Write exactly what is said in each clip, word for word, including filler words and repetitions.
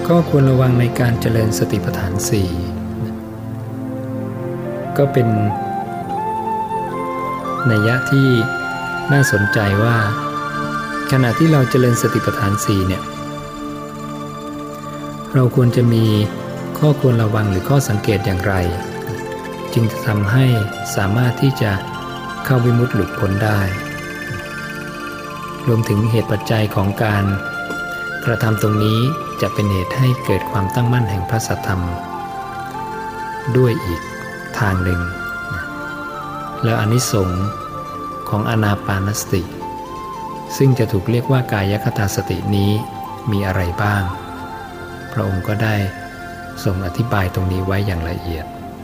ข้อควรระวังในการเจริญสติปัฏฐานสี่ก็เป็นนัยยะที่น่าสนใจว่าขณะที่เราเจริญสติปัฏฐานสี่เนี่ยเราควรจะมีข้อควรระวังหรือข้อสังเกตอย่างไรจึงจะทำให้สามารถที่จะเข้าวิมุตติหลุดพ้นได้รวมถึงเหตุปัจจัยของการกระทำตรงนี้จะเป็นเหตุให้เกิดความตั้งมั่นแห่งพระสัทธรรมด้วยอีกทางหนึ่งแล้วอานิสงส์ของอานาปานสติซึ่งจะถูกเรียกว่ากายคตาสตินี้มีอะไรบ้างพระองค์ก็ได้ทรงอธิบายตรงนี้ไว้อย่างละเอียด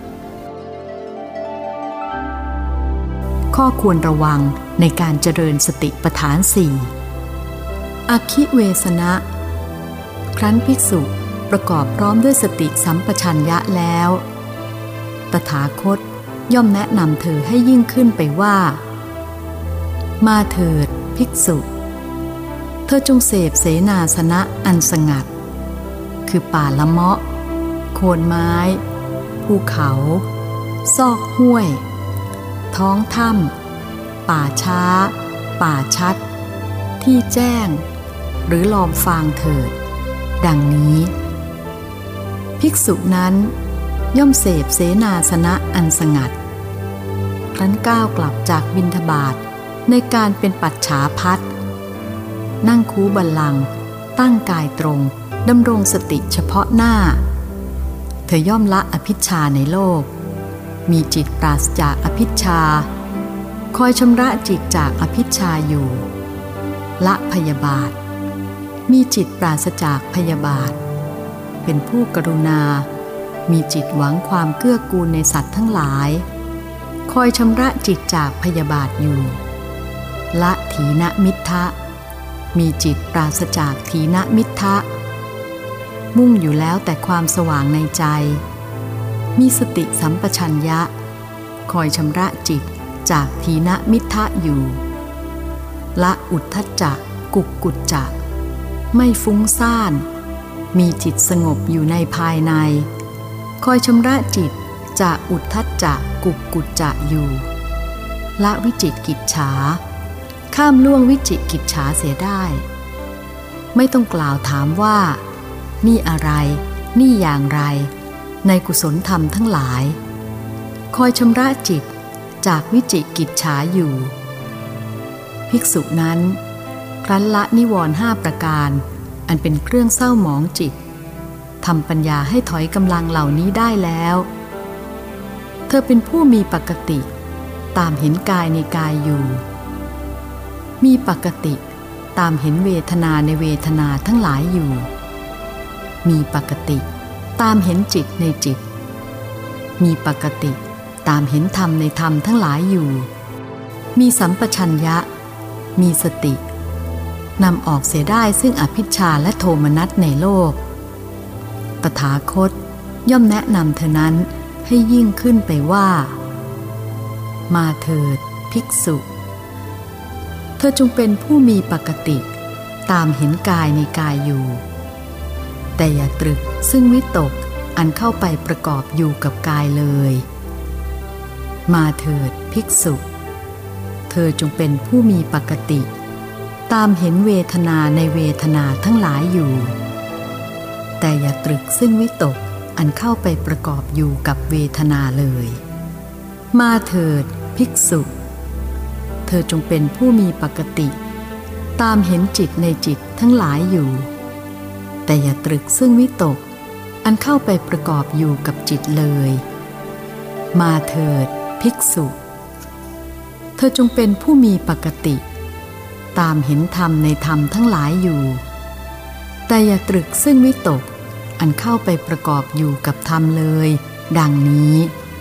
ข้อควรระวังในการเจริญสติปัฏฐานสี่อคิเวสนะครั้นภิกษุประกอบพร้อมด้วยสติสัมปชัญญะแล้วตถาคตย่อมแนะนำเธอให้ยิ่งขึ้นไปว่ามาเถิดภิกษุเธอจงเสพเสนาสนะอันสงัดคือป่าละเมาะโคนไม้ภูเขาซอกห้วยท้องถ้ำป่าช้าป่าชัดที่แจ้งหรือลอมฟางเถิดดังนี้ภิกษุนั้นย่อมเสพเสนาสนะอันสงัดครั้นก้าวกลับจากบิณฑบาตในการเป็นปัจฉาภัตนั่งคูบัลลังก์ตั้งกายตรงดำรงสติเฉพาะหน้าเธอย่อมละอภิชฌาในโลกมีจิตปราศจากอภิชฌาคอยชำระจิตจากอภิชฌาอยู่ละพยาบาทมีจิตปราศจากพยาบาทเป็นผู้กรุณามีจิตหวังความเกื้อกูลในสัตว์ทั้งหลายคอยชำระจิตจากพยาบาทอยู่ละถีนมิทธะมีจิตปราศจากถีนมิทธะมุ่งอยู่แล้วแต่ความสว่างในใจมีสติสัมปชัญญะคอยชำระจิตจากถีนมิทธะอยู่ละอุทธัจจะกุกกุจจะไม่ฟุ้งซ่านมีจิตสงบอยู่ในภายในคอยชำระจิตจากอุทธัจจะกุกกุจจะอยู่ละวิจิกิจฉาข้ามล่วงวิจิกิจฉาเสียได้ไม่ต้องกล่าวถามว่านี่อะไรนี่อย่างไรในกุศลธรรมทั้งหลายคอยชำระจิตจากวิจิกิจฉาอยู่ภิกษุนั้นครั้นละนิวรณ์ห้าประการอันเป็นเครื่องเศร้าหมองจิตทำปัญญาให้ถอยกำลังเหล่านี้ได้แล้วเธอเป็นผู้มีปกติตามเห็นกายในกายอยู่มีปกติตามเห็นเวทนาในเวทนาทั้งหลายอยู่มีปกติตามเห็นจิตในจิตมีปกติตามเห็นธรรมในธรรมทั้งหลายอยู่มีสัมปชัญญะมีสตินำออกเสียได้ซึ่งอภิชฌาและโทมนัสในโลกตถาคตย่อมแนะนำเธอนั้นให้ยิ่งขึ้นไปว่ามาเถิดภิกษุเธอจงเป็นผู้มีปกติตามเห็นกายในกายอยู่แต่อย่าตรึกซึ่งวิตกอันเข้าไปประกอบอยู่กับกายเลยมาเถิดภิกษุเธอจงเป็นผู้มีปกติตามเห็นเวทนาในเวทนาทั้งหลายอยู่แต่อย่าตรึกซึ่งวิตกอันเข้าไปประกอบอยู่กับเวทนาเลยมาเถิดภิกษุเธอจงเป็นผู้มีปกติตามเห็นจิตในจิตทั้งหลายอยู่แต่อย่าตรึกซึ่งวิตกอันเข้าไปประกอบอยู่กับจิตเลยมาเถิดภิกษุเธอจงเป็นผู้มีปกติตามเห็นธรรมในธรรมทั้งหลายอยู่แต่อย่าตรึกซึ่งวิตกอันเข้าไปประกอบอยู่กับธรรมเลยดังนี้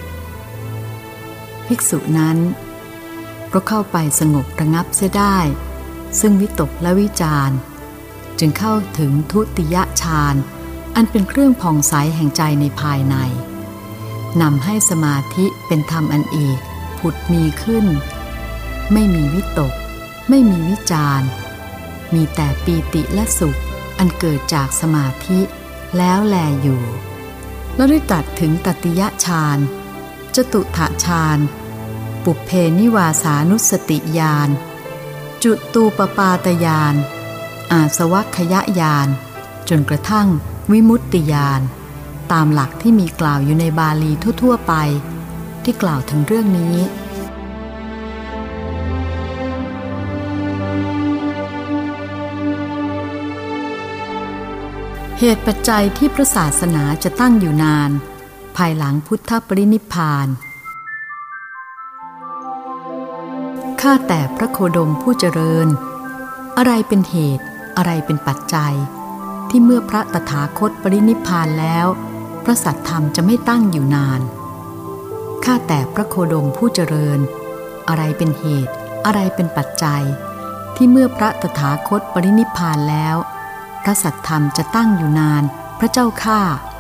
ภิกษุนั้นเพราะเข้าไปสงบระงับเสียได้ซึ่งวิตกและวิจารณ์จึงเข้าถึงทุติยฌานอันเป็นเครื่องผ่องใสแห่งใจในภายในนำให้สมาธิเป็นธรรมอันเอกผุดมีขึ้นไม่มีวิตกไม่มีวิจารณ์มีแต่ปีติและสุขอันเกิดจากสมาธิแล้วแลอยู่แล้วได้ตรัสถึงตติยฌานจตุถฌานปุพเพนิวาสานุสติญาณจุตูปปาตญาณอาสวัคคยญาณจนกระทั่งวิมุตติญาณตามหลักที่มีกล่าวอยู่ในบาลีทั่วๆไปที่กล่าวถึงเรื่องนี้เหตุปัจจัยที่พระศาสนาจะตั้งอยู่นานภายหลังพุทธปรินิพพานข้าแต่พระโคดมผู้เจริญอะไรเป็นเหตุอะไรเป็นปัจจัยที่เมื่อพระตถาคตปรินิพพานแล้วพระสัทธรรมจะไม่ตั้งอยู่นานข้าแต่พระโคดมผู้เจริญอะไรเป็นเหตุอะไรเป็นปัจจัยที่เมื่อพระตถาคตปรินิพพานแล้วพระสัทธรรมจะตั้งอยู่นานพระเจ้าข้า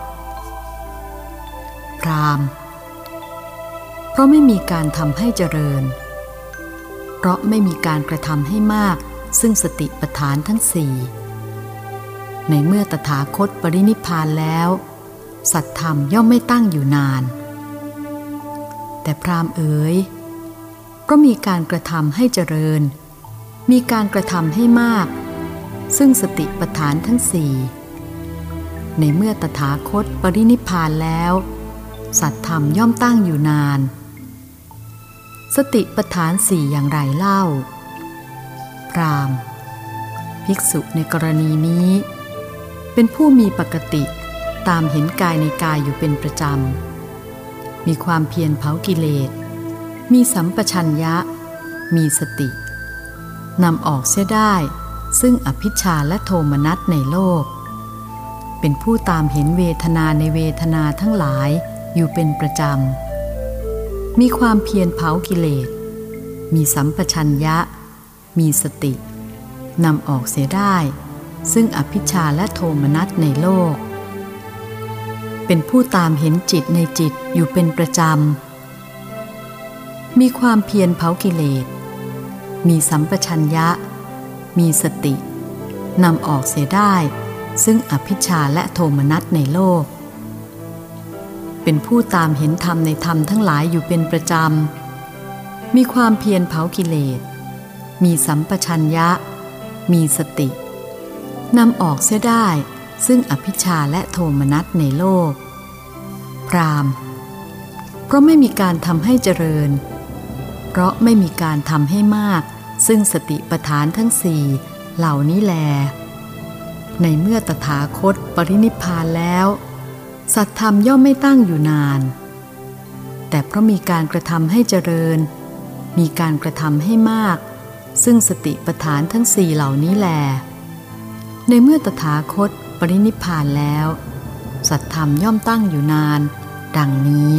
พราหมณ์เพราะไม่มีการทำให้เจริญเพราะไม่มีการกระทำให้มากซึ่งสติปัฏฐานทั้งสี่ในเมื่อตถาคตปรินิพพานแล้วสัทธรรมย่อมไม่ตั้งอยู่นานแต่พราหมณ์เอ๋ยเพราะมีการกระทำให้เจริญมีการกระทำให้มากซึ่งสติปัฏฐานทั้งสี่ในเมื่อตถาคตปรินิพพานแล้วสัทธรรมย่อมตั้งอยู่นานสติปัฏฐานสี่อย่างไรเล่าพราหมณ์ภิกษุในกรณีนี้เป็นผู้มีปกติตามเห็นกายในกายอยู่เป็นประจำมีความเพียรเผากิเลสมีสัมปชัญญะมีสตินำออกเสียได้ซึ่งอภิชฌาและโทมนัสในโลกเป็นผู้ตามเห็นเวทนาในเวทนาทั้งหลายอยู่เป็นประจำมีความเพียรเผากิเลสมีสัมปชัญญะมีสตินำออกเสียได้ซึ่งอภิชฌาและโทมนัสในโลกเป็นผู้ตามเห็นจิตในจิตอยู่เป็นประจำมีความเพียรเผากิเลสมีสัมปชัญญะมีสตินำออกเสียได้ซึ่งอภิชฌาและโทมนัสในโลกเป็นผู้ตามเห็นธรรมในธรรมทั้งหลายอยู่เป็นประจำมีความเพียรเผากิเลสมีสัมปชัญญะมีสตินำออกเสียได้ซึ่งอภิชฌาและโทมนัสในโลกพราหมณ์เพราะไม่มีการทำให้เจริญเพราะไม่มีการทำให้มากซึ่งสติปัฏฐานทั้งสี่เหล่านี้แลในเมื่อตถาคตปรินิพพานแล้วสัทธรรมย่อมไม่ตั้งอยู่นานแต่เพราะมีการกระทำให้เจริญมีการกระทำให้มากซึ่งสติปัฏฐานทั้งสี่เหล่านี้แลในเมื่อตถาคตปรินิพพานแล้วสัทธรรมย่อมตั้งอยู่นานดังนี้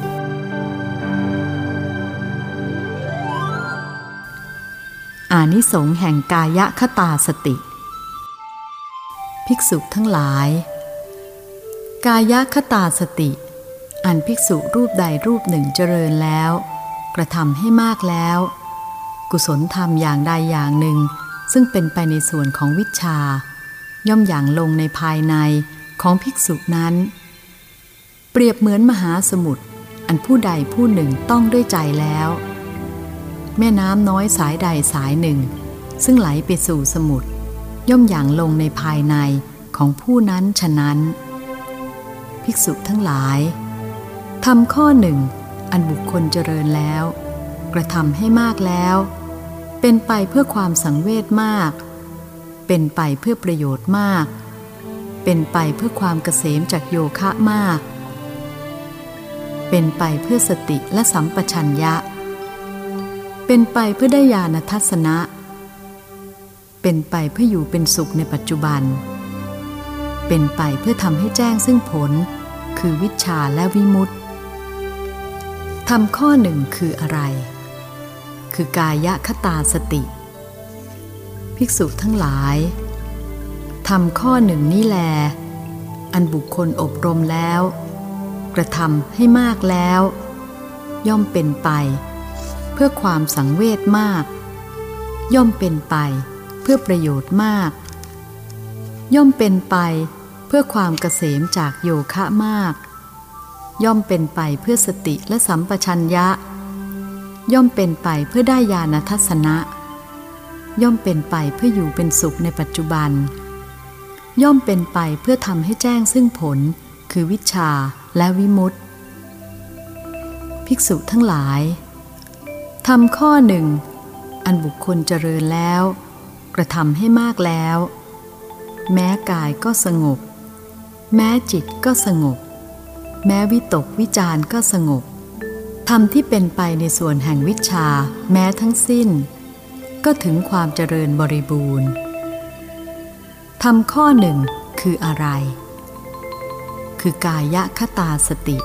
อานิสงส์แห่งกายคตาสติภิกษุทั้งหลายกายคตาสติอันภิกษุรูปใดรูปหนึ่งเจริญแล้วกระทำให้มากแล้วกุศลธรรมอย่างใดอย่างหนึ่งซึ่งเป็นไปในส่วนของวิชชาย่อมหยั่งลงในภายในของภิกษุนั้นเปรียบเหมือนมหาสมุทรอันผู้ใดผู้หนึ่งต้องด้วยใจแล้วแม่น้ำน้อยสายใดสายหนึ่งซึ่งไหลไปสู่สมุทรย่อมหยั่งลงในภายในของผู้นั้นฉะนั้นภิกษุทั้งหลายทำข้อหนึ่งอันบุคคลเจริญแล้วกระทำให้มากแล้วเป็นไปเพื่อความสังเวชมากเป็นไปเพื่อประโยชน์มากเป็นไปเพื่อความเกษมจากโยคะมากเป็นไปเพื่อสติและสัมปชัญญะเป็นไปเพื่อได้ญาณทัศนะเป็นไปเพื่ออยู่เป็นสุขในปัจจุบันเป็นไปเพื่อทำให้แจ้งซึ่งผลคือวิชชาและวิมุตติทำข้อหนึ่งคืออะไรคือกายคตาสติภิกษุทั้งหลายทำข้อหนึ่งนี้แลอันบุคคลอบรมแล้วกระทำให้มากแล้วย่อมเป็นไปเพื่อความสังเวชมากย่อมเป็นไปเพื่อประโยชน์มากย่อมเป็นไปเพื่อความเกษมจากโยคะมากย่อมเป็นไปเพื่อสติและสัมปชัญญะย่อมเป็นไปเพื่อได้ญาณทัสสนะย่อมเป็นไปเพื่ออยู่เป็นสุขในปัจจุบันย่อมเป็นไปเพื่อทำให้แจ้งซึ่งผลคือวิชชาและวิมุตติภิกษุทั้งหลายทำข้อหนึ่งอันบุคคลเจริญแล้วกระทำให้มากแล้วแม้กายก็สงบแม้จิตก็สงบแม้วิตกวิจารก็สงบธรรมที่เป็นไปในส่วนแห่งวิชชาแม้ทั้งสิ้นก็ถึงความเจริญบริบูรณ์ธรรมข้อหนึ่งคืออะไรคือกายคตาสติ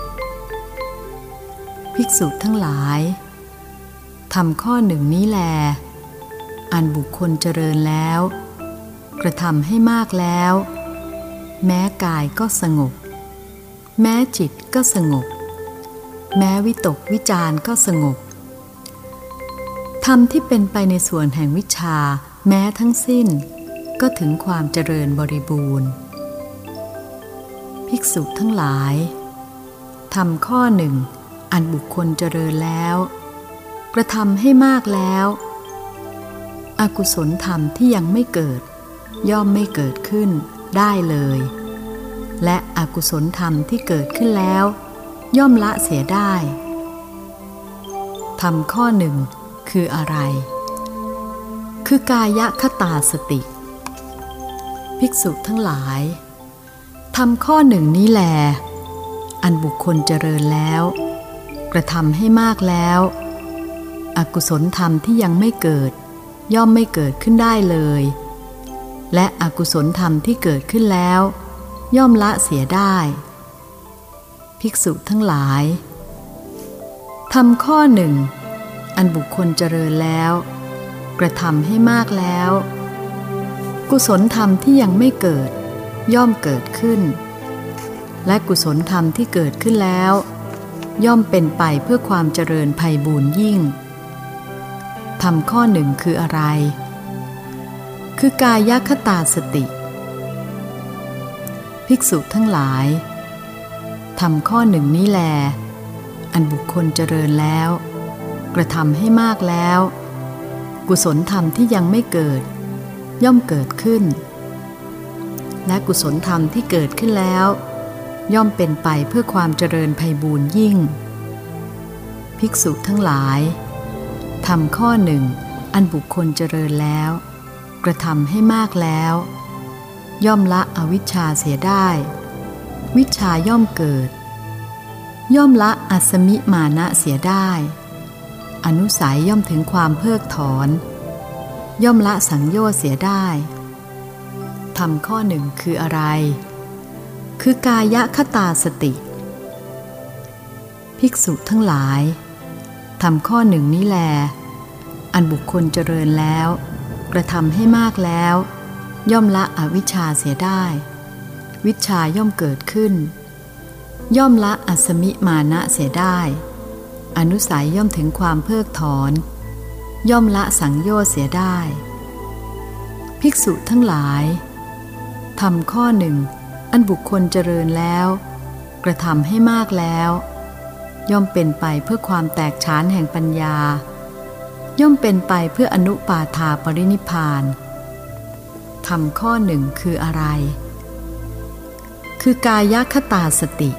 ภิกษุทั้งหลายธรรมข้อหนึ่งนี้แลอันบุคคลเจริญแล้วกระทำให้มากแล้วแม้กายก็สงบแม้จิตก็สงบแม้วิตกวิจารก็สงบธรรมที่เป็นไปในส่วนแห่งวิชชาแม้ทั้งสิ้นก็ถึงความเจริญบริบูรณ์ภิกษุทั้งหลายธรรมข้อหนึ่งอันบุคคลเจริญแล้วกระทำให้มากแล้วอกุศลธรรมที่ยังไม่เกิดย่อมไม่เกิดขึ้นได้เลยและอกุศลธรรมที่เกิดขึ้นแล้วย่อมละเสียได้ธรรมข้อหนึ่งคืออะไรคือกายคตาสติภิกษุทั้งหลายธรรมข้อหนึ่งนี้แลอันบุคคลเจริญแล้วกระทำให้มากแล้วอกุศลธรรมที่ยังไม่เกิดย่อมไม่เกิดขึ้นได้เลยและอกุศลธรรมที่เกิดขึ้นแล้วย่อมละเสียได้ภิกษุทั้งหลายธรรมข้อหนึ่งอันบุคคลเจริญแล้วกระทำให้มากแล้วกุศลธรรมที่ยังไม่เกิดย่อมเกิดขึ้นและกุศลธรรมที่เกิดขึ้นแล้วย่อมเป็นไปเพื่อความเจริญไพบูลย์ยิ่งธรรมข้อหนึ่งคืออะไรคือกายคตาสติภิกษุทั้งหลายธรรมข้อหนึ่งนี้แลอันบุคคลเจริญแล้วกระทำให้มากแล้วกุศลธรรมที่ยังไม่เกิดย่อมเกิดขึ้นและกุศลธรรมที่เกิดขึ้นแล้วย่อมเป็นไปเพื่อความเจริญไพบูลย์ยิ่งภิกษุทั้งหลายธรรมข้อหนึ่งอันบุคคลเจริญแล้วกระทำให้มากแล้วย่อมละอวิชชาเสียได้วิชชาย่อมเกิดย่อมละอัสมิมานะเสียได้อนุสัยย่อมถึงความเพิกถอนย่อมละสังโยชน์เสียได้ธรรมข้อหนึ่งคืออะไรคือกายคตาสติภิกษุทั้งหลายธรรมข้อหนึ่งนี้แลอันบุคคลเจริญแล้วกระทำให้มากแล้วย่อมละอวิชชาเสียได้วิชชาย่อมเกิดขึ้นย่อมละอัสมิมานะเสียได้อนุสัยย่อมถึงความเพิกถอนย่อมละสังโยชน์เสียได้ภิกษุทั้งหลายธรรมข้อหนึ่งอันบุคคลเจริญแล้วกระทำให้มากแล้วย่อมเป็นไปเพื่อความแตกฉานแห่งปัญญาย่อมเป็นไปเพื่ออนุปาทาปรินิพพานธรรมข้อหนึ่งคืออะไรคือกายคตาสติ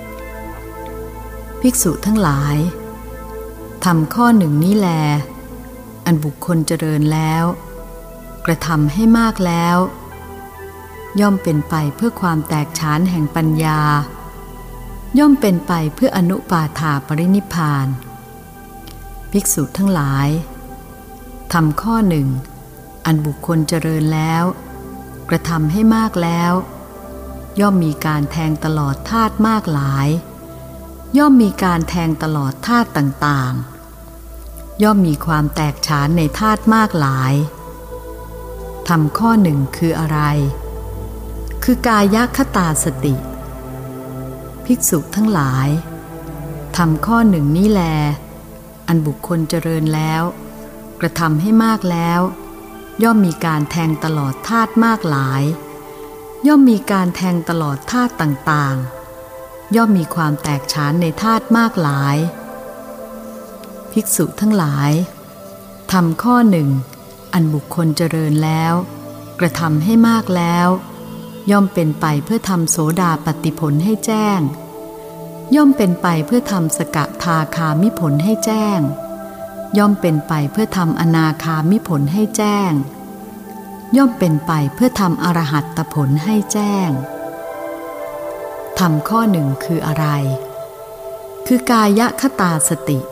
ภิกษุทั้งหลายธรรมข้อหนึ่งนี้แลอันบุคคลเจริญแล้วกระทำให้มากแล้วย่อมเป็นไปเพื่อความแตกฉานแห่งปัญญาย่อมเป็นไปเพื่ออนุปาทาปรินิพพานภิกษุทั้งหลายธรรมข้อหนึ่งอันบุคคลเจริญแล้วกระทำให้มากแล้วย่อมมีการแทงตลอดธาตุมากหลายย่อมมีการแทงตลอดธาตุต่างๆย่อมมีความแตกฉานในธาตุมากหลายธรรมข้อหนึ่งคืออะไรคือกายคตาสติภิกษุทั้งหลายธรรมข้อหนึ่งนี้แลอันบุคคลเจริญแล้วกระทำให้มากแล้วย่อมมีการแทงตลอดธาตุมากหลายย่อมมีการแทงตลอดธาตุต่างๆย่อมมีความแตกฉานในธาตุมากหลายภิกษุทั้งหลายทำข้อหนึ่งอันบุคคลเจริญแล้วกระทำให้มากแล้วย่อมเป็นไปเพื่อทำโสดาปัตติผลให้แจ้งย่อมเป็นไปเพื่อทำสกทาคามิผลให้แจ้งย่อมเป็นไปเพื่อทำอนาคามิผลให้แจ้งย่อมเป็นไปเพื่อทำอรหัตตผลให้แจ้งทำข้อหนึ่งคืออะไรคือกายคตาสติ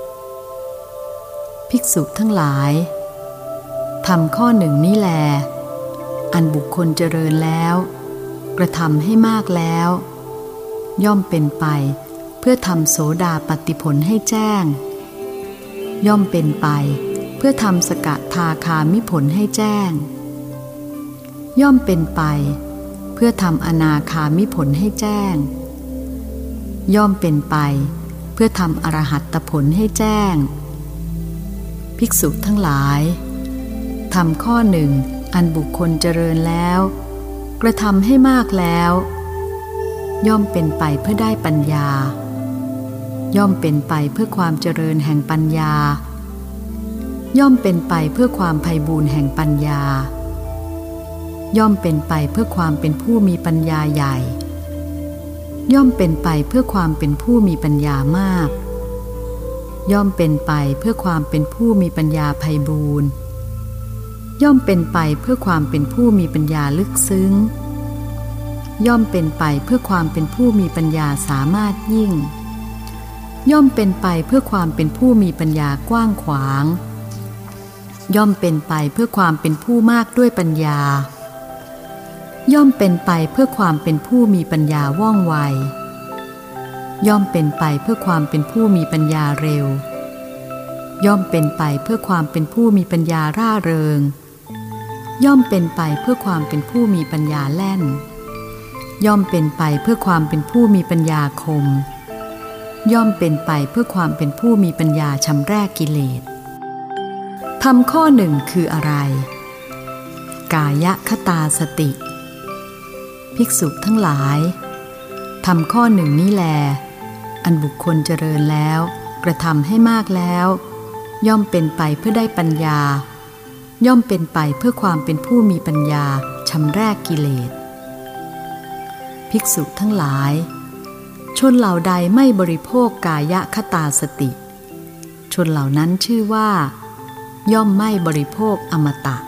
ภิกษุทั้งหลายทำข้อหนึ่งนี้แลอันบุคคลเจริญแล้วกระทำให้มากแล้วย่อมเป็นไปเพื่อทำโสดาปัตติผลให้แจ้งย่อมเป็นไปเพื่อทำสกทาคามิผลให้แจ้งย่อมเป็นไปเพื่อทำอนาคามิผลให้แจ้งย่อมเป็นไปเพื่อทำอรหัตตผลให้แจ้งภิกษุทั้งหลายทำข้อหนึ่งอันบุคคลเจริญแล้วกระทำให้มากแล้วย่อมเป็นไปเพื่อได้ปัญญาย่อมเป็นไปเพื่อความเจริญแห่งปัญญาย่อมเป็นไปเพื่อความไพบูลย์แห่งปัญญาย่อมเป็นไปเพื่อความเป็นผู้มีปัญญาใหญ่ย่อมเป็นไปเพื่อความเป็นผู้มีปัญญามากย่อมเป็นไปเพื่อความเป็นผู้มีปัญญาไพบูลย์ย่อมเป็นไปเพื่อความเป็นผู้มีปัญญาลึกซึ้งย่อมเป็นไปเพื่อความเป็นผู้มีปัญญาสามารถยิ่งย่อมเป็นไปเพื่อความเป็นผู้มีปัญญากว้างขวางย่อมเป็นไปเพื่อความเป็นผู้มากด้วยปัญญาย่อมเป็นไปเพื่อความเป็นผู้มีปัญญาว่องไวย่อมเป็นไปเพื่อความเป็นผู้มีปัญญาเร็วย่อมเป็นไปเพื่อความเป็นผู้มีปัญญาร่าเริงย่อมเป็นไปเพื่อความเป็นผู้มีปัญญาแล่นย่อมเป็นไปเพื่อความเป็นผู้มีปัญญาคมย่อมเป็นไปเพื่อความเป็นผู้มีปัญญาชำแรกกิเลสทำข้อหนึ่งคืออะไรกายคตาสติภิกษุทั้งหลายทำข้อหนึ่งนี้แลอันบุคคลเจริญแล้วกระทำให้มากแล้วย่อมเป็นไปเพื่อได้ปัญญาย่อมเป็นไปเพื่อความเป็นผู้มีปัญญาชำแรกกิเลสภิกษุทั้งหลายชนเหล่าใดไม่บริโภคกายคตาสติชนเหล่านั้นชื่อว่าย่อมไม่บริโภคอมตะ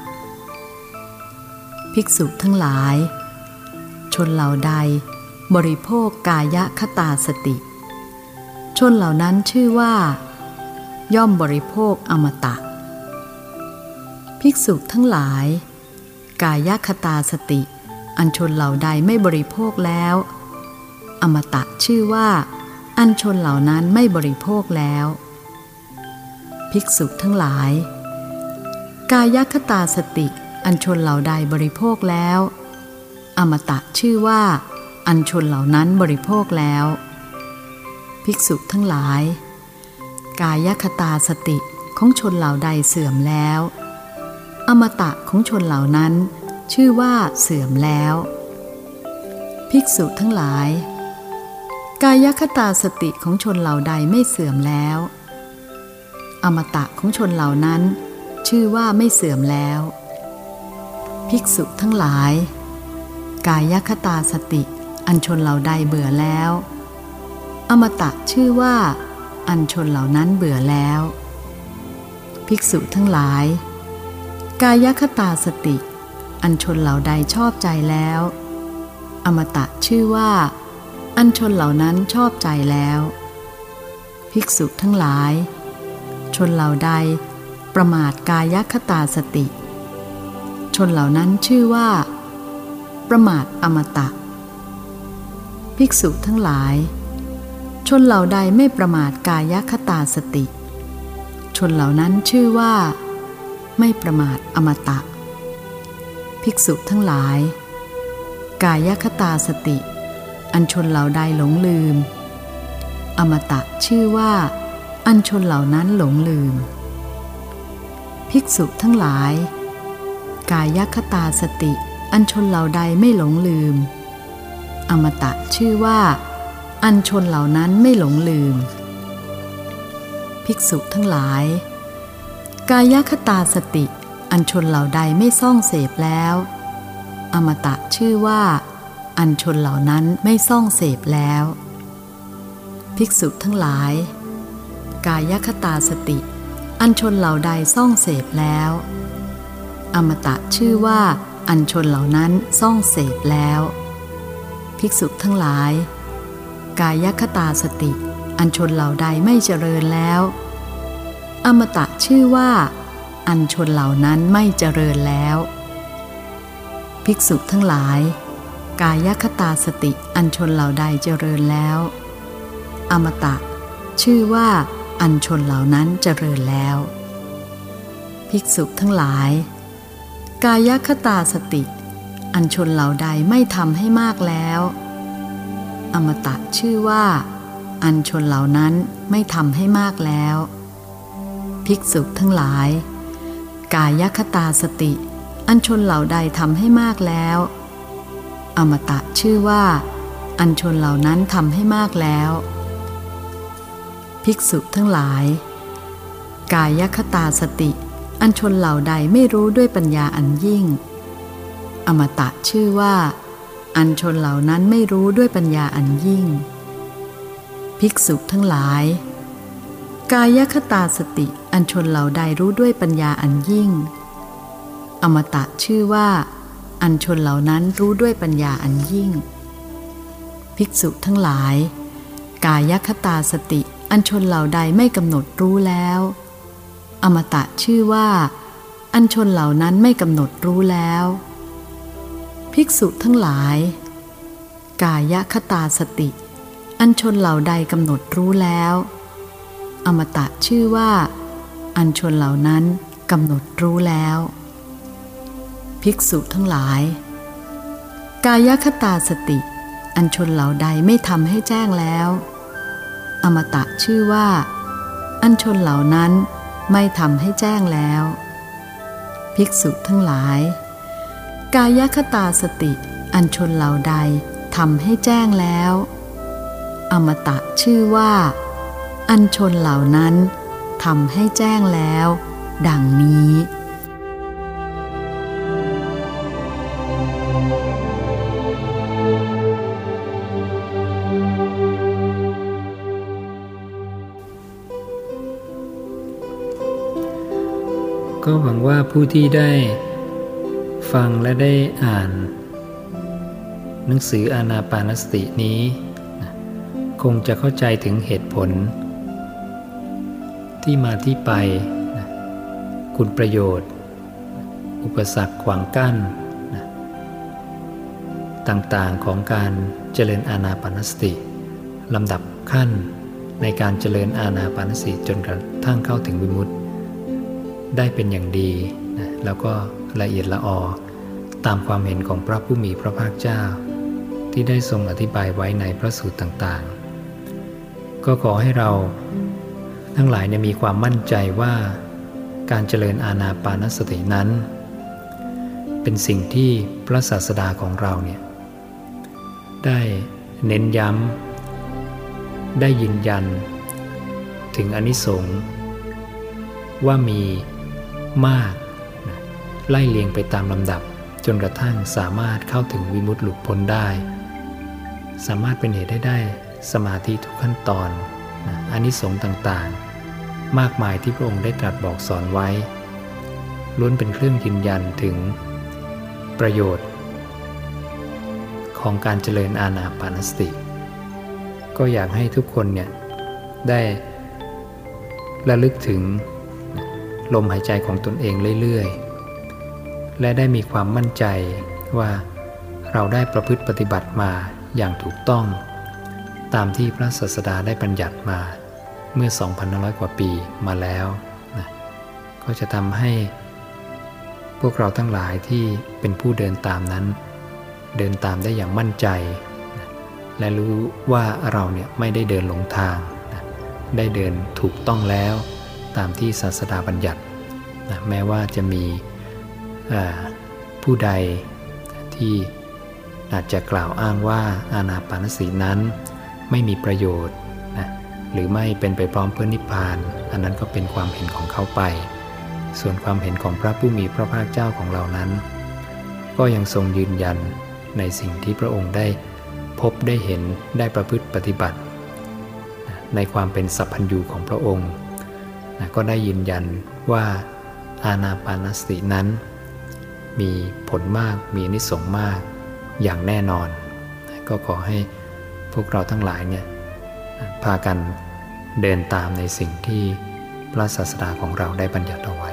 ภิกษุทั้งหลายชนเหล่าใดบริโภคกายคตาสติชนเหล่านั้นชื่อว่าย่อมบริโภคอมตะภิกษุทั้งหลายกายคตาสติอันชนเหล่าใดไม่บริโภคแล้วอมตะชื่อว่าอันชนเหล่านั้นไม่บริโภคแล้วภิกษุทั้งหลายกายคตาสติอันชนเหล่าใดบริโภคแล้วอมตะชื่อว่าอันชนเหล่านั้นบริโภคแล้วภิกษุทั้งหลายกายคตาสติของชนเหล่าใดเสื่อมแล้วอมตะของชนเหล่านั้นชื่อว่าเสื่อมแล้วภิกษุทั้งหลายกายคตาสติของชนเหล่าใดไม่เสื่อมแล้วอมตะของชนเหล่านั้นชื่อว่าไม่เสื่อมแล้วภิกษุทั้งหลายกายคตาสติอันชนเหล่าใดเบื่อแล้วอมตะชื่อว่าอันชนเหล่านั้นเบื่อแล้วภิกษุทั้งหลายกายคตาสติอันชนเหล่าใดชอบใจแล้วอมตะชื่อว่าอันชนเหล่านั้นชอบใจแล้วภิกษุทั้งหลายชนเหล่าใดประมาทกายคตาสติชนเหล่านั้นชื่อว่าประมาทอมตะภิกษุทั้งหลายชนเหล่าใดไม่ประมาทกายคตาสติชนเหล่านั้นชื่อว่าไม่ประมาทอมตะภิกษุทั้งหลายกายคตาสติอันชนเหล่าใดหลงลืมอมตะชื่อว่าอันชนเหล่านั้นหลงลืมภิกษุทั้งหลายกายคตาสติอันชนเหล่าใดไม่หลงลืมอมตะชื่อว่าอันชนเหล่านั้นไม่หลงลืมภิกษุทั้งหลายกายคตาสติอันชนเหล่าใดไม่ซ่องเสพแล้วอมตะชื่อว่าอันชนเหล่านั้นไม่ซ่องเสพแล้วภิกษุทั้งหลายกายคตาสติอันชนเหล่าใดซ่องเสพแล้วอมตะชื่อว่าอันชนเหล่านั้นซ่องเสพแล้วภิกษุทั้งหลายกายคตาสติอันชนเหล่าใดไม่เจริญแล้วอมตะชื่อว่าอันชนเหล่านั้นไม่เจริญแล้วภิกษุทั้งหลายกายคตาสติอันชนเหล่าใดเจริญแล้วอมตะชื่อว่าอันชนเหล่านั้นเจริญแล้วภิกษุทั้งหลายกายคตาสติอันชนเหล่าใดไม่ทำให้มากแล้วอมตะชื่อว่าอันชนเหล่านั้นไม่ทำให้มากแล้วภิกษุทั้งหลายกายคตาสติอันชนเหล่าใดทำให้มากแล้วอมตะชื่อว่าอันชนเหล่านั้นทำให้มากแล้วภิกษุทั้งหลายกายคตาสติอันชนเหล่าใดไม่รู้ด้วยปัญญาอันยิ่งอมตะชื่อว่าอันชนเหล่านั้นไม่รู้ด้วยปัญญาอันยิ่งภิกษุทั้งหลายกายคตาสติอันชนเหล่าใดรู้ด้วยปัญญาอันยิ่งอมตะชื่อว่าอันชนเหล่านั้นรู้ด้วยปัญญาอันยิ่งภิกษุทั้งหลายกายคตาสติอันชนเหล่าใดไม่กำหนดรู้แล้วอมตะชื่อว่าอันชนเหล่านั้นไม่กำหนดรู้แล้วภิกษุทั้งหลายกายคตาสติอันชนเหล่าใดกำหนดรู้แล้วอมตะชื่อว่าอันชนเหล่านั้นกำหนดรู้แล้วภิกษุทั้งหลายกายคตาสติอันชนเหล่าใดไม่ทำให้แจ้งแล้วอมตะชื่อว่าอันชนเหล่านั้นไม่ทำให้แจ้งแล้วภิกษุทั้งหลายกายคตาสติอันชนเหล่าใดทำให้แจ้งแล้วอมตะชื่อว่าอันชนเหล่านั้นทำให้แจ้งแล้วดังนี้ก็หวังว่าผู้ที่ได้ฟังและได้อ่านหนังสืออานาปานสตินี้คงจะเข้าใจถึงเหตุผลที่มาที่ไปคุณประโยชน์อุปสรรคขวางกั้นต่างๆของการเจริญอานาปานสติลำดับขั้นในการเจริญอานาปานสติจนกระทั่งเข้าถึงวิมุตติได้เป็นอย่างดีนะแล้วก็ละเอียดละออตามความเห็นของพระผู้มีพระภาคเจ้าที่ได้ทรงอธิบายไว้ในพระสูตรต่างๆก็ขอให้เราทั้งหลายเนี่ยมีความมั่นใจว่าการเจริญอานาปานสตินั้นเป็นสิ่งที่พระศาสดาของเราเนี่ยได้เน้นย้ำได้ยืนยันถึงอานิสงส์ว่ามีมากไล่เลียงไปตามลำดับจนกระทั่งสามารถเข้าถึงวิมุตติหลุดพ้นได้สามารถเป็นเหตุให้ได้สมาธิทุกขั้นตอนอานิสงส์ต่างๆมากมายที่พระองค์ได้ตรัสบอกสอนไว้ล้วนเป็นเครื่องยืนยันถึงประโยชน์ของการเจริญอานาปานสติก็อยากให้ทุกคนเนี่ยได้ระลึกถึงลมหายใจของตนเองเรื่อยๆและได้มีความมั่นใจว่าเราได้ประพฤติปฏิบัติมาอย่างถูกต้องตามที่พระศาสดาได้บัญญัติมาเมื่อ สองพันห้าร้อย กว่าปีมาแล้วนะก็จะทำให้พวกเราทั้งหลายที่เป็นผู้เดินตามนั้นเดินตามได้อย่างมั่นใจนะและรู้ว่าเราเนี่ยไม่ได้เดินหลงทางนะได้เดินถูกต้องแล้วตามที่ศาสดาบัญญัตินะแม้ว่าจะมีผู้ใดที่อาจจะกล่าวอ้างว่าอานาปานสตินั้นไม่มีประโยชน์นะหรือไม่เป็นไปพร้อมเพื่อนิพพานอันนั้นก็เป็นความเห็นของเขาไปส่วนความเห็นของพระผู้มีพระภาคเจ้าของเรานั้นก็ยังทรงยืนยันในสิ่งที่พระองค์ได้พบได้เห็นได้ประพฤติปฏิบัติในความเป็นสัพพัญญูของพระองค์นะก็ได้ยืนยันว่าอานาปานสตินั้นมีผลมากมีอานิสงส์มากอย่างแน่นอนนะก็ขอให้พวกเราทั้งหลายเนี่ยพากันเดินตามในสิ่งที่พระศาสดาของเราได้บัญญัติเอาไว้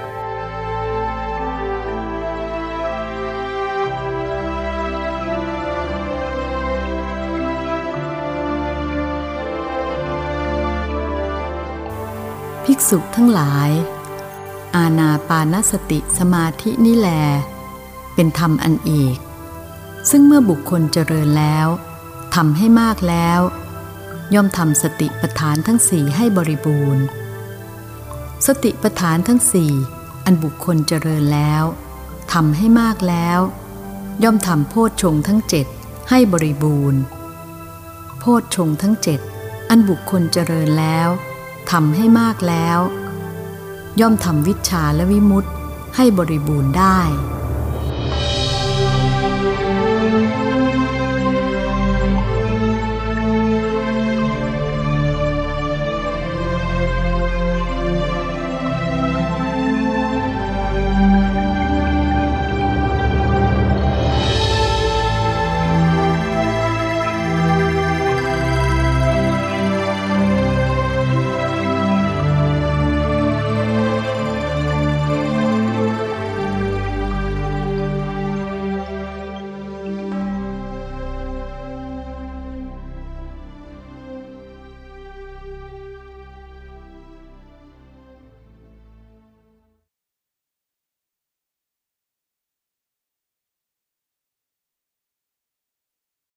ภิกษุทั้งหลายอานาปานสติสมาธินี่แลเป็นธรรมอันเอกซึ่งเมื่อบุคคลเจริญแล้วทำให้มากแล้วย่อมทำสติปัฏฐานทั้งสี่ให้บริบูรณ์สติปัฏฐานทั้งสี่อันบุคคลเจริญแล้วทำให้มากแล้วย่อมทำโพชฌงค์ทั้งเจ็ดให้บริบูรณ์โพชฌงค์ทั้งเจ็ดอันบุคคลเจริญแล้วทำให้มากแล้วย่อมทำวิชชาและวิมุตติให้บริบูรณ์ได้